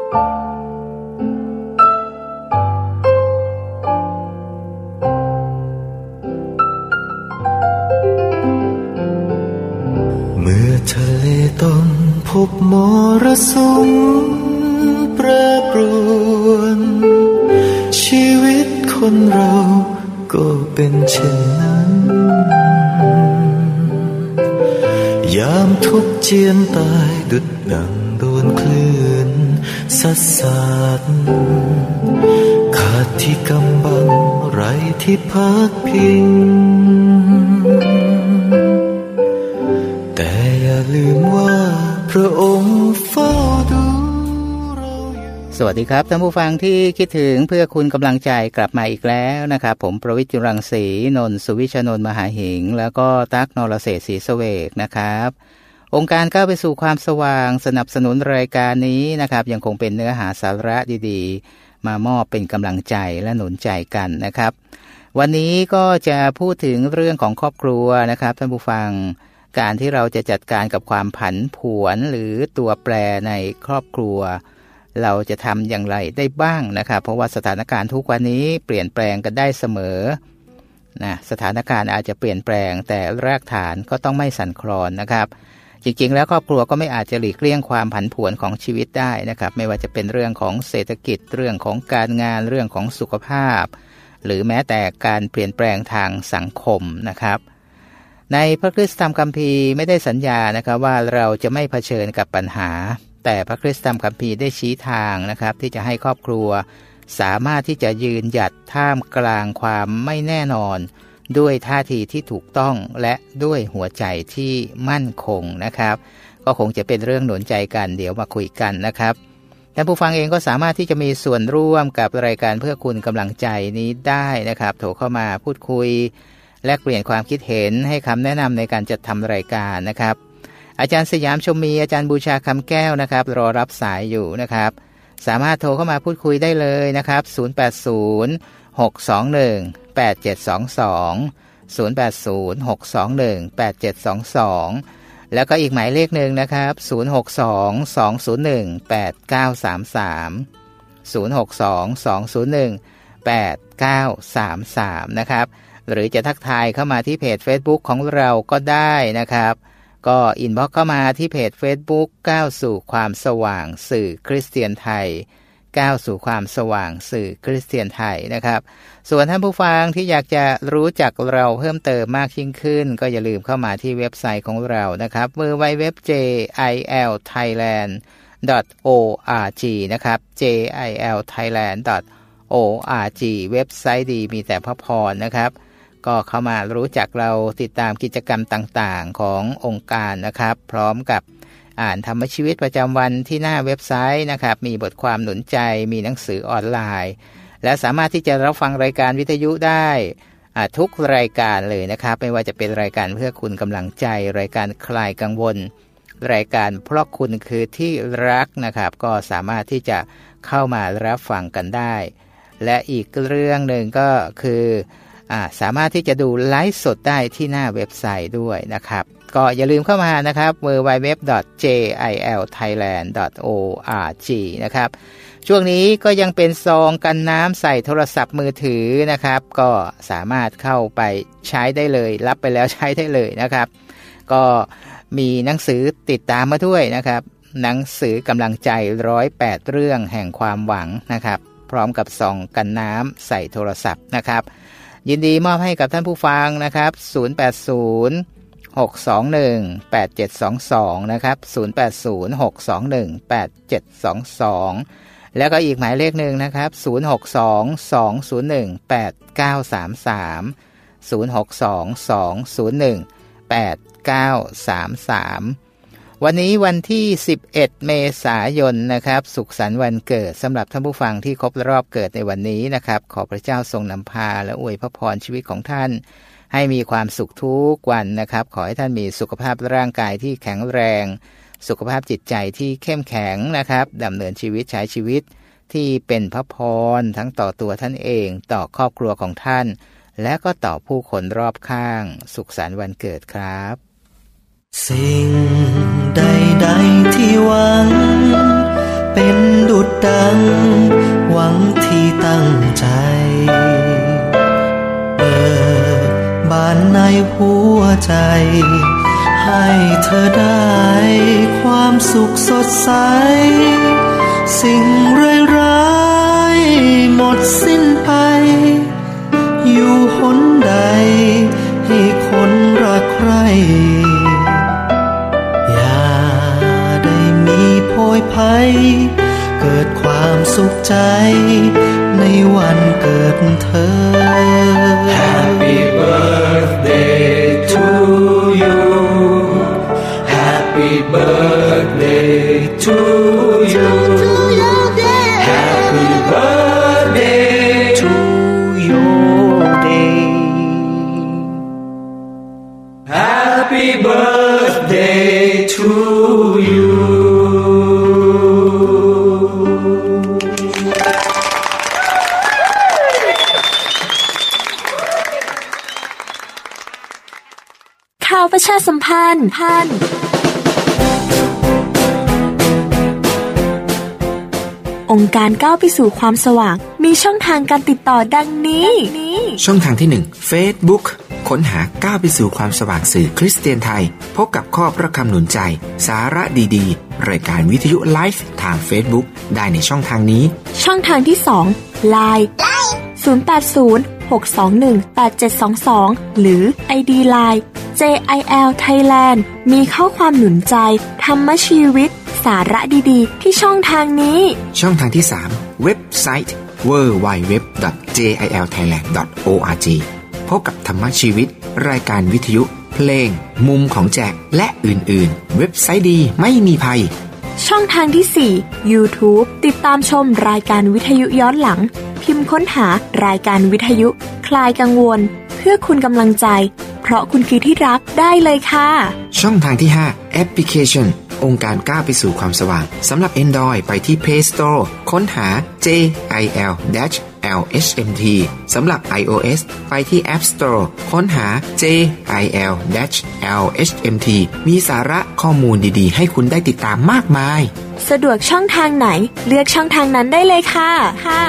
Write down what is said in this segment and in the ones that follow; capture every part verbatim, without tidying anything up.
เมื่อทะเลต้องพบมรสุมแปรปรวนชีวิตคนเราก็เป็นเช่นนั้นยามทุกข์เจียนตายดุจดังโดนคลื่นซัดสาดขาดที่กำบังไร้ที่พักพิงแต่อย่าลืมว่าพระองค์เฝ้าดูเราอยู่สวัสดีครับท่านผู้ฟังที่คิดถึงเพื่อคุณกำลังใจกลับมาอีกแล้วนะครับผมประวิตร จุรังสีนนท์สุวิชนนท์มหาหิงแล้วก็ตั๊กนรเศรษฐ์ศรีเสวกนะครับองค์การก้าวไปสู่ความสว่างสนับสนุนรายการนี้นะครับยังคงเป็นเนื้อหาสาระดีๆมามอบเป็นกำลังใจและหนุนใจกันนะครับวันนี้ก็จะพูดถึงเรื่องของครอบครัวนะครับท่านผู้ฟังการที่เราจะจัดการกับความผันผวนหรือตัวแปรในครอบครัวเราจะทำอย่างไรได้บ้างนะครับเพราะว่าสถานการณ์ทุกวันนี้เปลี่ยนแปลงกันได้เสมอนะสถานการณ์อาจจะเปลี่ยนแปลงแต่รากฐานก็ต้องไม่สั่นคลอนนะครับจริงๆแล้วครอบครัวก็ไม่อาจจะหลีกเลี่ยงความผันผวนของชีวิตได้นะครับไม่ว่าจะเป็นเรื่องของเศรษฐกิจเรื่องของการงานเรื่องของสุขภาพหรือแม้แต่การเปลี่ยนแปลงทางสังคมนะครับในพระคริสตธรรมคัมภีร์ไม่ได้สัญญานะครับว่าเราจะไม่เผชิญกับปัญหาแต่พระคริสตธรรมคัมภีร์ได้ชี้ทางนะครับที่จะให้ครอบครัวสามารถที่จะยืนหยัดท่ามกลางความไม่แน่นอนด้วยท่าทีที่ถูกต้องและด้วยหัวใจที่มั่นคงนะครับก็คงจะเป็นเรื่องหนุนใจกันเดี๋ยวมาคุยกันนะครับท่านผู้ฟังเองก็สามารถที่จะมีส่วนร่วมกับรายการเพื่อคุณกำลังใจนี้ได้นะครับโทรเข้ามาพูดคุยแลกเปลี่ยนความคิดเห็นให้คำแนะนำในการจัดทำรายการนะครับอาจารย์สยามชมมีอาจารย์บูชาคำแก้วนะครับรอรับสายอยู่นะครับสามารถโทรเข้ามาพูดคุยได้เลยนะครับศูนย์ แปด ศูนย์ หก สอง หนึ่ง แปด เจ็ด สอง สอง ศูนย์ แปด ศูนย์ หก สอง หนึ่ง แปด เจ็ด สอง สองแล้วก็อีกหมายเลขหนึ่งนะครับศูนย์ หก สอง สอง ศูนย์ หนึ่ง แปด เก้า สาม สามศูนย์ หก สอง สอง ศูนย์ หนึ่ง แปด เก้า สาม สามนะครับหรือจะทักทายเข้ามาที่เพจ Facebook ของเราก็ได้นะครับก็อินบ็อกซ์เข้ามาที่เพจ Facebook ก้าวสู่ความสว่างสื่อคริสเตียนไทยก้าวสู่ความสว่างสื่อคริสเตียนไทยนะครับส่วนท่านผู้ฟังที่อยากจะรู้จักเราเพิ่มเติมมากยิ่งขึ้นก็อย่าลืมเข้ามาที่เว็บไซต์ของเรานะครับ ดับเบิลยู ดับเบิลยู ดับเบิลยู ดอท เจ ไอ แอล ไทยแลนด์ ดอท โอ อาร์ จี นะครับ เจ ไอ แอล ไทยแลนด์ ดอท โอ อาร์ จี เว็บไซต์ดีมีแต่พระพรนะครับก็เข้ามารู้จักเราติดตามกิจกรรมต่างๆขององค์การนะครับพร้อมกับอ่านธรรมชีวิตประจำวันที่หน้าเว็บไซต์นะครับมีบทความหนุนใจมีหนังสือออนไลน์และสามารถที่จะรับฟังรายการวิทยุได้ทุกรายการเลยนะครับไม่ว่าจะเป็นรายการเพื่อคุณกำลังใจรายการคลายกังวลรายการเพราะคุณคือที่รักนะครับก็สามารถที่จะเข้ามารับฟังกันได้และอีกเรื่องหนึ่งก็คือสามารถที่จะดูไลฟ์สดได้ที่หน้าเว็บไซต์ด้วยนะครับก็อย่าลืมเข้ามานะครับ ดับเบิลยู ดับเบิลยู ดับเบิลยู ดอท เจ ไอ แอล ไทยแลนด์ ดอท โอ อาร์ จี นะครับช่วงนี้ก็ยังเป็นซองกันน้ำใส่โทรศัพท์มือถือนะครับก็สามารถเข้าไปใช้ได้เลยรับไปแล้วใช้ได้เลยนะครับก็มีหนังสือติดตามมาด้วยนะครับหนังสือกำลังใจหนึ่งร้อยแปดเรื่องแห่งความหวังนะครับพร้อมกับซองกันน้ำใส่โทรศัพท์นะครับยินดีมอบให้กับท่านผู้ฟังนะครับศูนย์ แปด ศูนย์ หก สอง หนึ่ง แปด เจ็ด สอง สองนะครับศูนย์ แปด ศูนย์ หก สอง หนึ่ง แปด เจ็ด สอง สองแล้วก็อีกหมายเลขหนึ่งนะครับศูนย์ หก สอง สอง ศูนย์ หนึ่ง แปด เก้า สาม สามศูนย์ หก สอง สอง ศูนย์ หนึ่ง แปด เก้า สาม สามวันนี้วันที่สิบเอ็ดเมษายนนะครับสุขสันต์วันเกิดสำหรับท่านผู้ฟังที่ครบรอบเกิดในวันนี้นะครับขอพระเจ้าทรงนำพาและอวยพระพรชีวิตของท่านให้มีความสุขทุกวันนะครับขอให้ท่านมีสุขภาพร่างกายที่แข็งแรงสุขภาพจิตใจที่เข้มแข็งนะครับดำเนินชีวิตใช้ชีวิตที่เป็นพระพรทั้งต่อตัวท่านเองต่อครอบครัวของท่านและก็ต่อผู้คนรอบข้างสุขสันต์วันเกิดครับสิ่งใดๆที่หวังเป็นดุจดังหวังที่ตั้งใจเปิดบานในหัวใจให้เธอได้ความสุขสดใสสิ่งร้ายๆหมดสิ้นไปอยู่หนใดให้คนรักใครอย่าได้มีโพยภัยเกิดความสุขใจในวันเกิดเธอ Happy birthday to you Happy birthday to you Happy birthday to your day Happy birthday to you ข่าวประชาสัมพันธ์พันองค์การก้าวไปสู่ความสว่างมีช่องทางการติดต่อดังนี้ช่องทางที่หนึ่ง Facebook ค้นหาก้าวไปสู่ความสว่างสื่อคริสเตียนไทยพบกับข้อพระคำหนุนใจสาระดีๆรายการวิทยุไลฟ์ทาง Facebook ได้ในช่องทางนี้ช่องทางที่สอง ไลน์ ศูนย์ แปด ศูนย์ หก สอง หนึ่ง แปด เจ็ด สอง สอง หรือ ไอ ดี ไลน์ เจ ไอ แอล Thailand มีข้อความหนุนใจธรรมชีวิตสาระดีๆที่ช่องทางนี้ช่องทางที่สามเว็บไซต์ ดับเบิลยู ดับเบิลยู ดับเบิลยู ดอท เจ ไอ แอล ไทยแลนด์ ดอท โอ อาร์ จี พบกับธรรมชีวิตรายการวิทยุเพลงมุมของแจกและอื่นๆเว็บไซต์ดีไม่มีภัยช่องทางที่สี่ YouTube ติดตามชมรายการวิทยุย้อนหลังพิมพ์ค้นหารายการวิทยุคลายกังวลเพื่อคุณกำลังใจเพราะคุณคือที่รักได้เลยค่ะช่องทางที่ห้าแอปพลิเคชันองค์การก้าวไปสู่ความสว่างสำหรับ Android ไปที่ Play Store ค้นหา เจ ไอ แอล แอล เอช เอ็ม ที สำหรับ iOS ไปที่ App Store ค้นหา เจ ไอ แอล แอล เอช เอ็ม ที มีสาระข้อมูลดีๆให้คุณได้ติดตามมากมายสะดวกช่องทางไหนเลือกช่องทางนั้นได้เลยค่ะค่ะ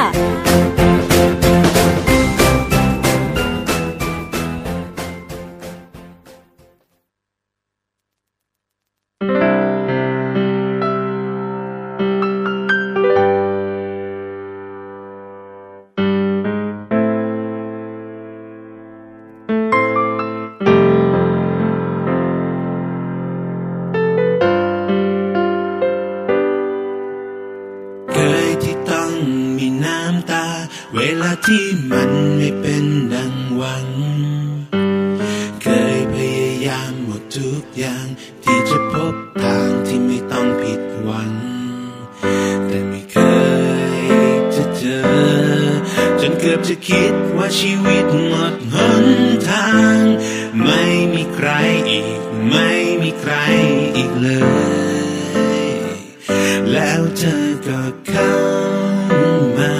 เวลาที่มันไม่เป็นดังหวังเคยพยายามหมดทุกอย่างที่จะพบทางที่ไม่ต้องผิดหวังแต่ไม่เคยจะเจอจนเกือบจะคิดว่าชีวิตหมดหนทางไม่มีใครอีกไม่มีใครอีกเลยแล้วเธอก็เข้ามา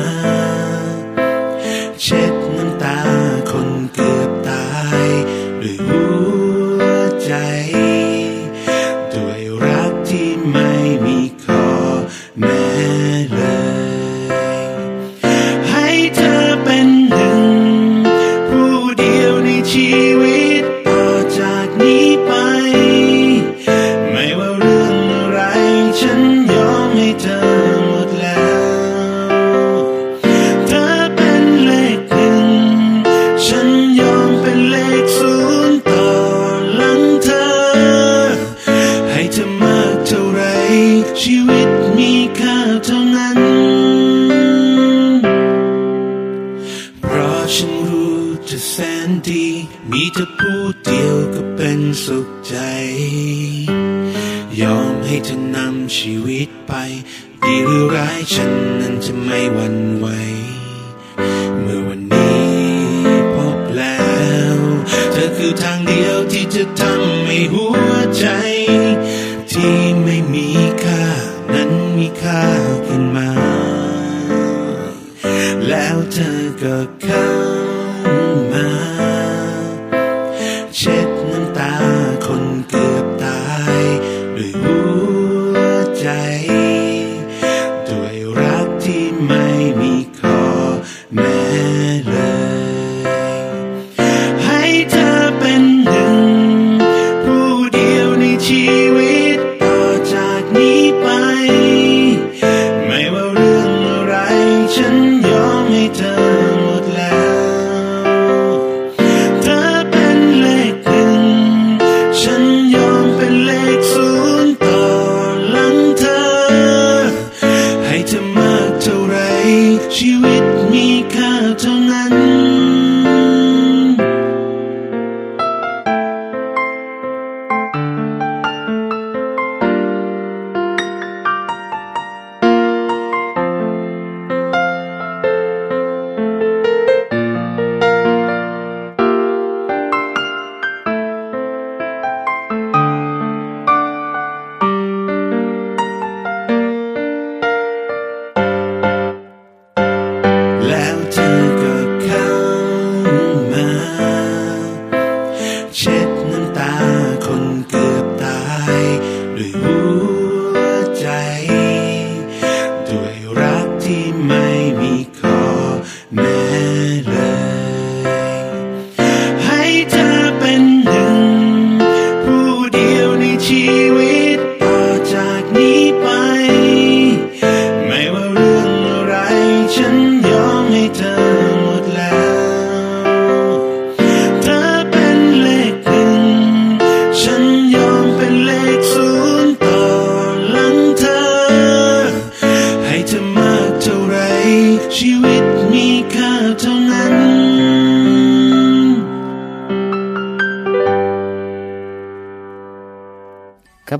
เช็ดน้ำตาคนเกือบตายด้วยหัวใจด้วยรักที่ไม่มีข้อแม้เลยให้เธอเป็นหนึ่งผู้เดียวในชีวิตต่อจากนี้ไปไม่ว่าเรื่องอะไรฉันยอมให้เธอหมดแล้วเธอเป็นเลขหนึ่งฉันยอมเป็นเลขศูนย์ต่อหลังเธอให้เธอมากเท่าไรชีวิตมีค่าเท่านั้นเพราะฉันรู้เธอแสนดีมีเธอผู้เดียวก็เป็นสุขใจยอมให้เธอนำชีวิตไปดีหรือร้ายฉันนั้นจะไม่หวั่นไหวเมื่อวันนี้พบแล้วเธอคือทางเดียวที่จะทำให้หัวใจที่ไม่มีค่านั้นมีค่าขึ้นมาแล้วเธอก็เข้ามาเช็ดน้ำตาคนเกือบตายด้วยหัวใจด้วยรักที่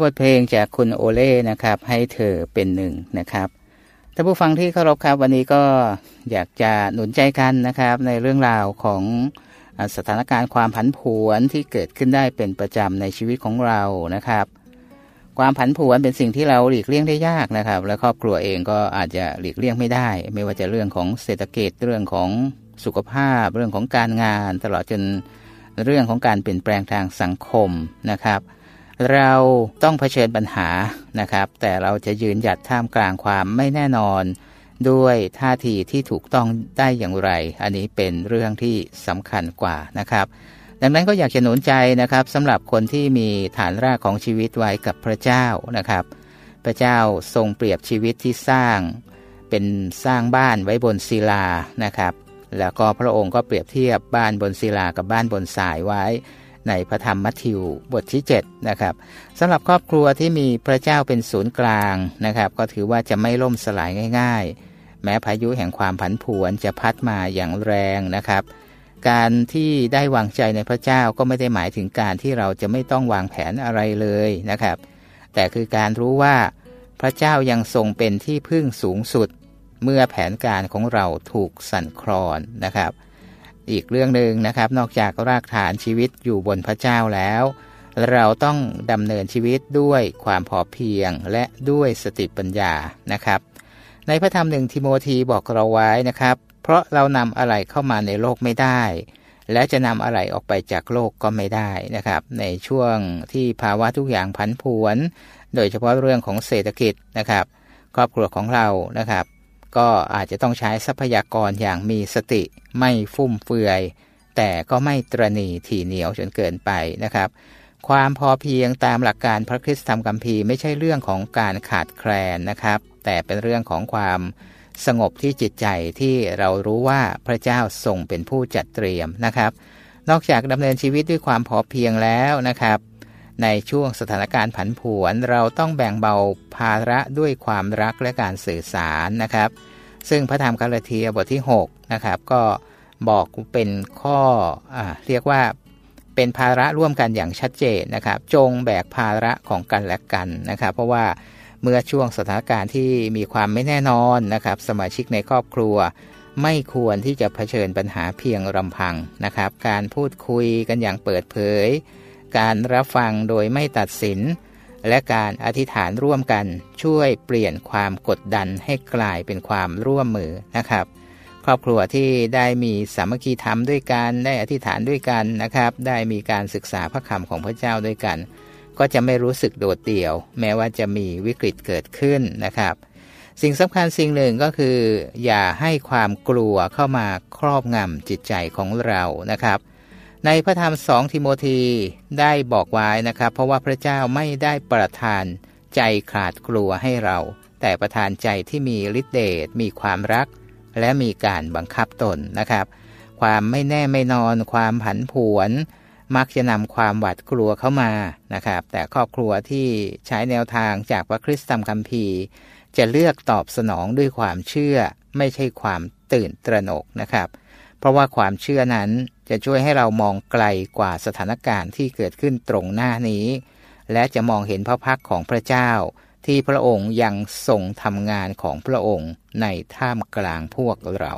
บทเพลงจากคุณโอเล่นะครับให้เธอเป็นหนึ่งนะครับท่านผู้ฟังที่เคารพครับวันนี้ก็อยากจะหนุนใจกันนะครับในเรื่องราวของสถานการณ์ความผันผวนที่เกิดขึ้นได้เป็นประจำในชีวิตของเรานะครับความผันผวนเป็นสิ่งที่เราหลีกเลี่ยงได้ยากนะครับและครอบครัวเองก็อาจจะหลีกเลี่ยงไม่ได้ไม่ว่าจะเรื่องของเศรษฐกิจเรื่องของสุขภาพเรื่องของการงานตลอดจนเรื่องของการเปลี่ยนแปลงทางสังคมนะครับเราต้องเผชิญปัญหานะครับแต่เราจะยืนหยัดท่ามกลางความไม่แน่นอนด้วยท่าทีที่ถูกต้องได้อย่างไรอันนี้เป็นเรื่องที่สำคัญกว่านะครับดังนั้นก็อยากจะหนุนใจนะครับสำหรับคนที่มีฐานรากของชีวิตไว้กับพระเจ้านะครับพระเจ้าทรงเปรียบชีวิตที่สร้างเป็นสร้างบ้านไว้บนศิลานะครับแล้วก็พระองค์ก็เปรียบเทียบบ้านบนศิลากับบ้านบนทรายไว้ในพระธรรมมัทธิวบทที่เจ็ดนะครับสำหรับครอบครัวที่มีพระเจ้าเป็นศูนย์กลางนะครับก็ถือว่าจะไม่ล่มสลายง่ายๆแม้พายุแห่งความผันผวนจะพัดมาอย่างแรงนะครับการที่ได้วางใจในพระเจ้าก็ไม่ได้หมายถึงการที่เราจะไม่ต้องวางแผนอะไรเลยนะครับแต่คือการรู้ว่าพระเจ้ายังทรงเป็นที่พึ่งสูงสุดเมื่อแผนการของเราถูกสั่นคลอนนะครับอีกเรื่องหนึ่งนะครับนอกจากรากฐานชีวิตอยู่บนพระเจ้าแล้วเราต้องดำเนินชีวิตด้วยความพอเพียงและด้วยสติปัญญานะครับในพระธรรมหนึ่งทิโมธีบอกเราไว้นะครับเพราะเรานำอะไรเข้ามาในโลกไม่ได้และจะนำอะไรออกไปจากโลกก็ไม่ได้นะครับในช่วงที่ภาวะทุกอย่างผันผวนโดยเฉพาะเรื่องของเศรษฐกิจนะครับครอบครัวของเรานะครับก็อาจจะต้องใช้ทรัพยากรอย่างมีสติไม่ฟุ่มเฟือยแต่ก็ไม่ตระหนี่ถี่เหนียวจนเกินไปนะครับความพอเพียงตามหลักการพระคริสตธรรมคัมภีร์ไม่ใช่เรื่องของการขาดแคลนนะครับแต่เป็นเรื่องของความสงบที่จิตใจที่เรารู้ว่าพระเจ้าทรงเป็นผู้จัดเตรียมนะครับนอกจากดำเนินชีวิตด้วยความพอเพียงแล้วนะครับในช่วงสถานการณ์ผันผวนเราต้องแบ่งเบาภาระด้วยความรักและการสื่อสารนะครับซึ่งพระธรรมกาลาเทียบทที่หกนะครับก็บอกเป็นข้ออ่าเรียกว่าเป็นภาระร่วมกันอย่างชัดเจนนะครับจงแบกภาระของกันและกันนะครับเพราะว่าเมื่อช่วงสถานการณ์ที่มีความไม่แน่นอนนะครับสมาชิกในครอบครัวไม่ควรที่จะเผชิญปัญหาเพียงลำพังนะครับการพูดคุยกันอย่างเปิดเผยการรับฟังโดยไม่ตัดสินและการอธิษฐานร่วมกันช่วยเปลี่ยนความกดดันให้กลายเป็นความร่วมมือนะครับครอบครัวที่ได้มีสามัคคีธรรมด้วยกันได้อธิษฐานด้วยกันนะครับได้มีการศึกษาพระคำของพระเจ้าด้วยกันก็จะไม่รู้สึกโดดเดี่ยวแม้ว่าจะมีวิกฤตเกิดขึ้นนะครับสิ่งสำคัญสิ่งหนึ่งก็คืออย่าให้ความกลัวเข้ามาครอบงำจิตใจของเรานะครับในพระธรรมสองทิโมธีได้บอกไว้นะครับเพราะว่าพระเจ้าไม่ได้ประทานใจขาดกลัวให้เราแต่ประทานใจที่มีฤทธิ์เดชมีความรักและมีการบังคับตนนะครับความไม่แน่ไม่นอนความผันผวนมักจะนำความหวาดกลัวเข้ามานะครับแต่ครอบครัวที่ใช้แนวทางจากพระคริสตธรรมคัมภีร์จะเลือกตอบสนองด้วยความเชื่อไม่ใช่ความตื่นตระหนกนะครับเพราะว่าความเชื่อนั้นจะช่วยให้เรามองไกลกว่าสถานการณ์ที่เกิดขึ้นตรงหน้านี้และจะมองเห็นพระพักของพระเจ้าที่พระองค์ยังทรงทำงานของพระองค์ในท่ามกลางพวกเรา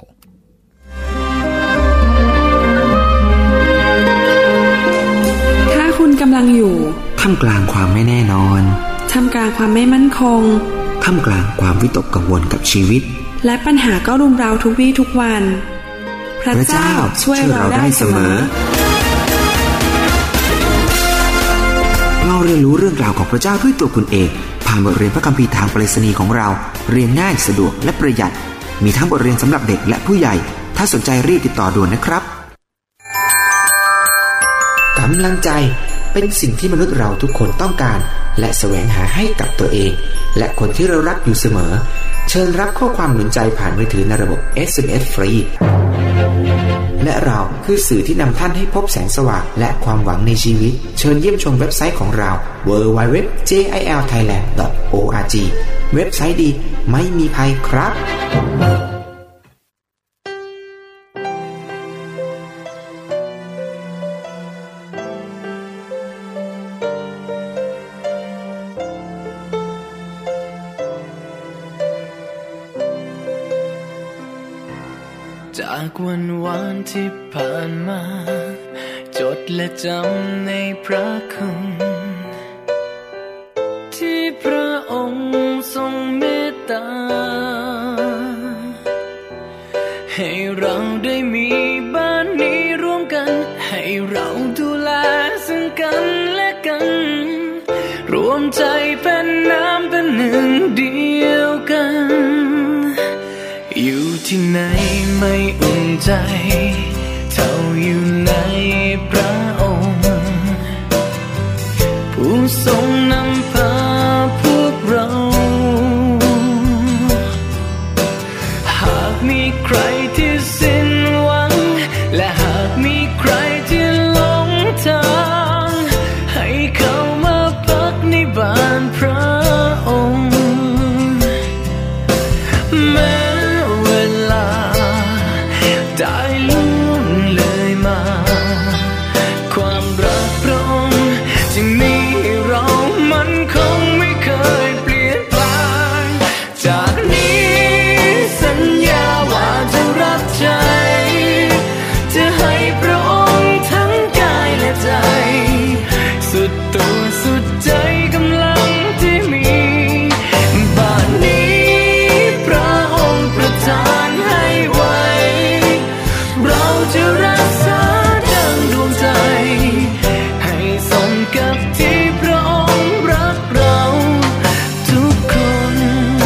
ถ้าคุณกำลังอยู่ท่ามกลางความไม่แน่นอนท่ามกลางความไม่มั่นคงท่ามกลางความวิตกกังวลกับชีวิตและปัญหาก็รุมเร้าทุกวี่ทุกวันพระเจ้าช่วยเราได้เสมอเราเรียนรู้เรื่องราวของพระเจ้าด้วยตัวคุณเองผ่านบทเรียนพระคัมภีร์ทางไปรษณีย์ของเราเรียนง่ายสะดวกและประหยัดมีทั้งบทเรียนสำหรับเด็กและผู้ใหญ่ถ้าสนใจรีบติดต่อด่วนนะครับกำลังใจเป็นสิ่งที่มนุษย์เราทุกคนต้องการและแสวงหาให้กับตัวเองและคนที่เรารักอยู่เสมอเชิญรับข้อความหนุนใจผ่านมือถือในระบบ เอส เอ็ม เอส ฟรีและเราคือสื่อที่นำท่านให้พบแสงสว่างและความหวังในชีวิตเชิญเยี่ยมชมเว็บไซต์ของเรา ดับเบิลยู ดับเบิลยู ดับเบิลยู ดอท เจ ไอ แอล ไทยแลนด์ ดอท โอ อาร์ จี เว็บไซต์ดีไม่มีภัยครับจากวันวานที่ผ่านมาจดและจำในพระคุณที่พระองค์ทรงเมตตาให้เราได้มีบ้านนี้ร่วมกันให้เราดูแลซึ่งกันและกันรวมใจเป็นน้ำเป็นหนึ่งเดียวกันอยู่ที่ไหนไม่อุ่นใจเท่าอยู่ในพระองค์ผู้ทรงนำพาพวกเราหากมีใครที่สิ้นหวังและหากมีใครที่หลงทางให้เข้ามาพักในบ้านพระองค์แม้เวลาได้ล่วงเลยมาความรักพระองค์ที่มีให้เรามันคงไม่เคยเปลี่ยนแปลงจากนี้สัญญาว่าจะรักใจจะให้พระองค์ทั้งกายและใจสุดตัวสุดใจกำลังที่มีบ้านนี้พระองค์ประทานให้ไว้เราจะรักษาดังดวงใจให้สมกับที่พระองค์รักเราทุกคน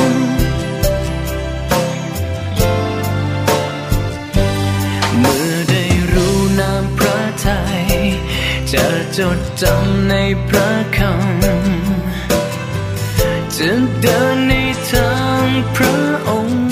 เมื่อได้รู้น้ำพระทัยจะจดจำในพระคำจะเดินในทางพระองค์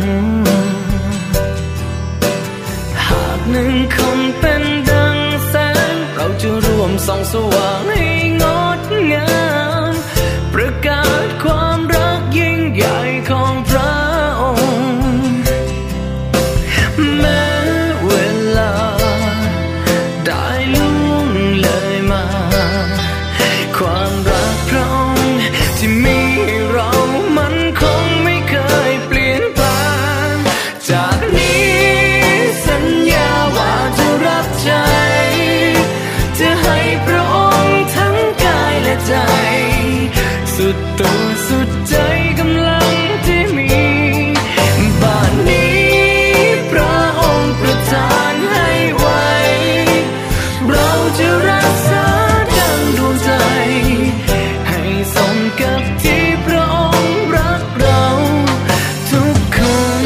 หากหนึ่งคนเป็นดังแสงเราจะร่วมส่องสว่างให้งดงามประกาศความรักยิ่งใหญ่ของพระองค์แม้เวลาได้ล่วงเลยมาความรักพระองค์ที่มีให้เรามันคงไม่เคยเปลี่ยนแปลงจากนี้สัญญาว่าจะรับใจจะให้พระองค์ทั้งกายและใจสุดตัวสุดใจกำลังที่มีบ้านนี้พระองค์ประทานให้ไว้เราจะรักษาดังดวงใจให้สมกับที่พระองค์รักเราทุกคน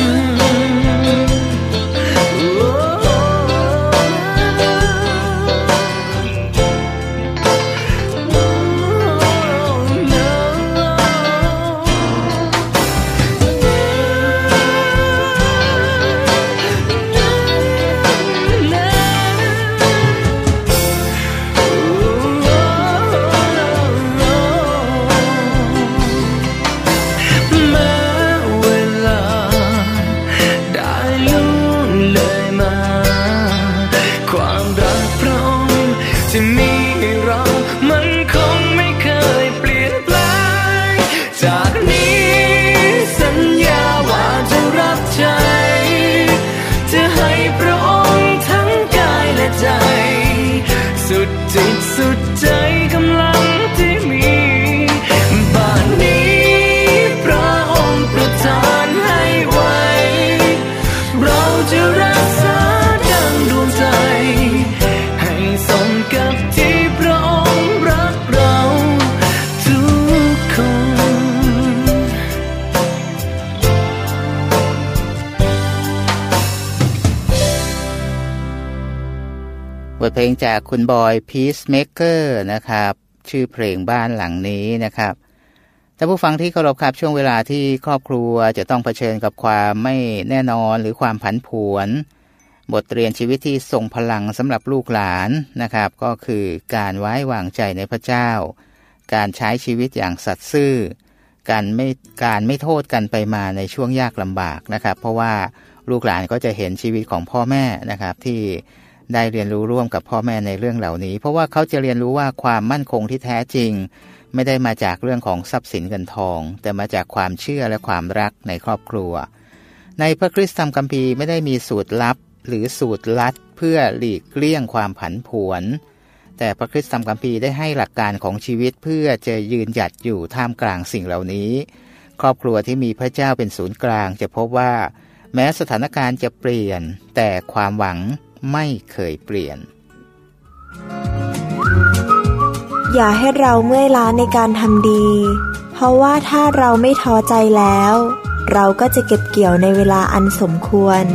แม้เวลาได้ล่วงเลยมาความรักพระองค์ที่มีให้เรามันคงไม่เคยเปลี่ยนแปลงจากนี้สัญญาว่าจะรับใจจะให้พระองค์ทั้งกายและใจสุดจิตสุดใจกำลังที่มีบ้านนี้พระองค์ประทานให้ไว้เราจะรักษาดังดวงใจให้สมกับที่พระองค์รักเราทุกคนบทเพลงจากคุณบอยพีซเมเกอร์นะครับชื่อเพลงบ้านหลังนี้นะครับท่านผู้ฟังที่เคารพครับช่วงเวลาที่ครอบครัวจะต้องเผชิญกับความไม่แน่นอนหรือความผันผวนบทเรียนชีวิตที่ทรงพลังสำหรับลูกหลานนะครับก็คือการไว้วางใจในพระเจ้าการใช้ชีวิตอย่างสัตย์ซื่อการไม่การไม่โทษกันไปมาในช่วงยากลำบากนะครับเพราะว่าลูกหลานก็จะเห็นชีวิตของพ่อแม่นะครับที่ได้เรียนรู้ร่วมกับพ่อแม่ในเรื่องเหล่านี้เพราะว่าเขาจะเรียนรู้ว่าความมั่นคงที่แท้จริงไม่ได้มาจากเรื่องของทรัพย์สินเงินทองแต่มาจากความเชื่อและความรักในครอบครัวในพระคริสตธรรมคัมภีร์ไม่ได้มีสูตรลับหรือสูตรลัดเพื่อหลีกเลี่ยงความผันผวนแต่พระคริสตธรรมคัมภีร์ได้ให้หลักการของชีวิตเพื่อจะยืนหยัดอยู่ท่ามกลางสิ่งเหล่านี้ครอบครัวที่มีพระเจ้าเป็นศูนย์กลางจะพบว่าแม้สถานการณ์จะเปลี่ยนแต่ความหวังไม่เคยเปลี่ยนอย่าให้เราเมื่อยล้าในการทำดีเพราะว่าถ้าเราไม่ท้อใจแล้วเราก็จะเก็บเกี่ยวในเวลาอันสมควร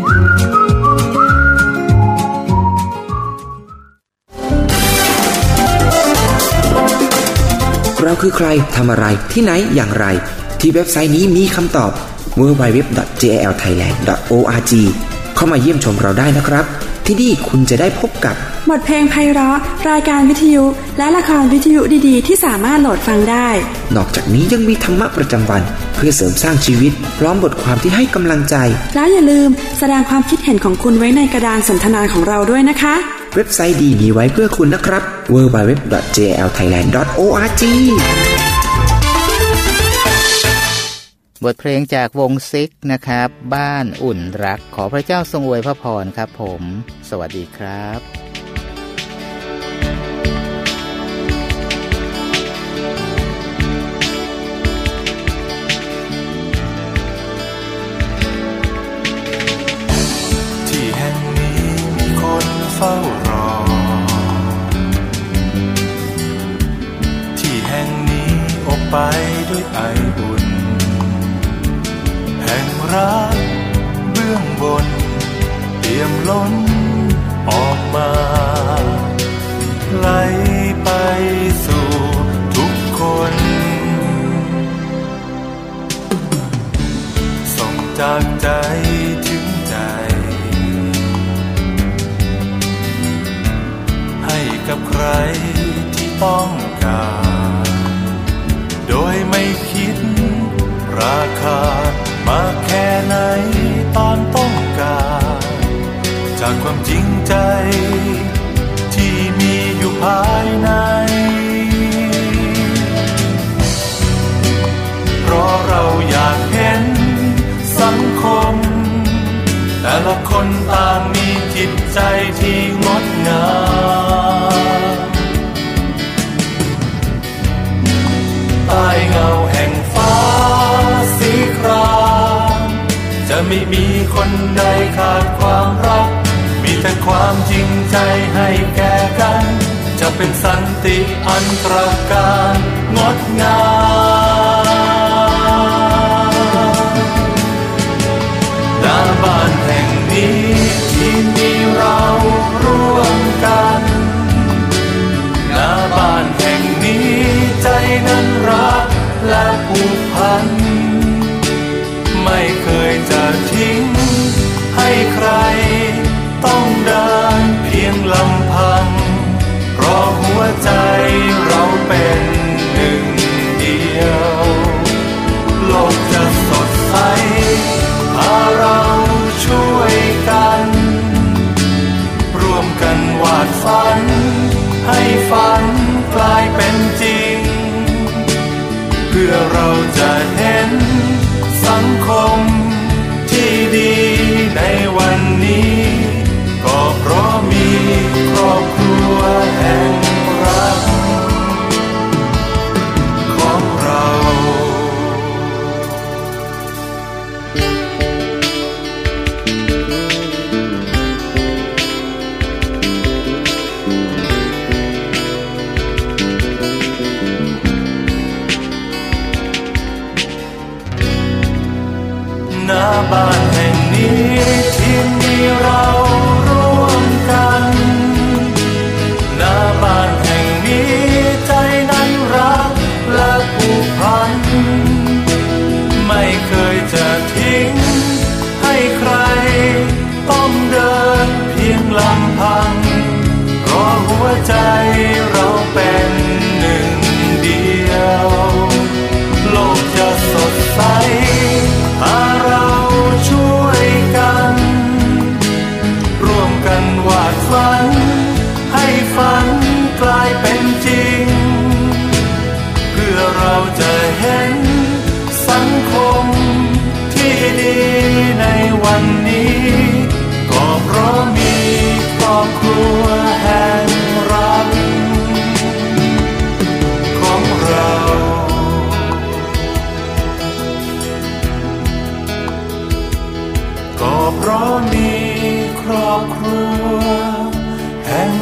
เราคือใครทำอะไรที่ไหนอย่างไรที่เว็บไซต์นี้มีคำตอบ ดับเบิลยู ดับเบิลยู ดับเบิลยู ดอท เจ แอล ไทยแลนด์ ดอท โอ อาร์ จี เข้ามาเยี่ยมชมเราได้นะครับที่นี่คุณจะได้พบกับบทเพลงไพเราะรายการวิทยุและละครวิทยุดีๆที่สามารถโหลดฟังได้นอกจากนี้ยังมีธรรมะประจำวันเพื่อเสริมสร้างชีวิตพร้อมบทความที่ให้กำลังใจแล้วอย่าลืมแสดงความคิดเห็นของคุณไว้ในกระดานสนทนาของเราด้วยนะคะเว็บไซต์ดีมีไว้เพื่อคุณนะครับ ดับเบิลยู ดับเบิลยู ดับเบิลยู ดอท เจ แอล ไทยแลนด์ ดอท โอ อาร์ จีบทเพลงจากวงซิกนะครับบ้านอุ่นรักขอพระเจ้าทรงอวยพระพรครับผมสวัสดีครับที่แห่งนี้มีคนเฝ้ารอที่แห่งนี้อบไปด้วยไออุ่นแห่งรักเบื้องบนเปี่ยมล้นออกมาไหลไปสู่ทุกคนส่งจากใจถึงใจให้กับใครที่ต้องการโดยไม่คิดราคามากแค่ไหนตามต้องการจากความจริงใจที่มีอยู่ภายในเพราะเราอยากเห็นสังคมแต่ละคนต่างมีจิตใจที่งดงามใต้เงาแห่งฟ้าสีครามจะไม่มีคนใดขาดความรักมีแต่ความจริงใจให้แก่กันจะเป็นสันติอันตระการงดงามณบ้านแห่งนี้ที่มีเราร่วมกันณบ้านแห่งนี้ใจนั้นรักและผูกพันไม่เคยจะทิ้งให้ใครต้องเดินเพียงลำพังเพราะหัวใจเราเป็นหนึ่งเดียวโลกจะสดใสถ้าเราช่วยกันร่วมกันวาดฝันให้ฝันกลายเป็นจริงเพื่อเราจะเห็นสังคมที่ดีในวันนี้ก็เพราะมีครอบครัวแห่งรักของเราณบ้านแห่งนี้ที่มีเราร่วมกันณบ้านแห่งนี้ใจนั้นรักและผูกพันไม่เคยจะทิ้งให้ใครต้องเดินเพียงลำพังเพราะหัวใจเราเป็นหนึ่งเดียวโลกจะสดใสถ้าเราช่วยกันร่วมกันวาดฝันให้ฝันกลายเป็นจริงเพื่อเราจะเห็นสังคมที่ดีใน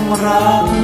รัก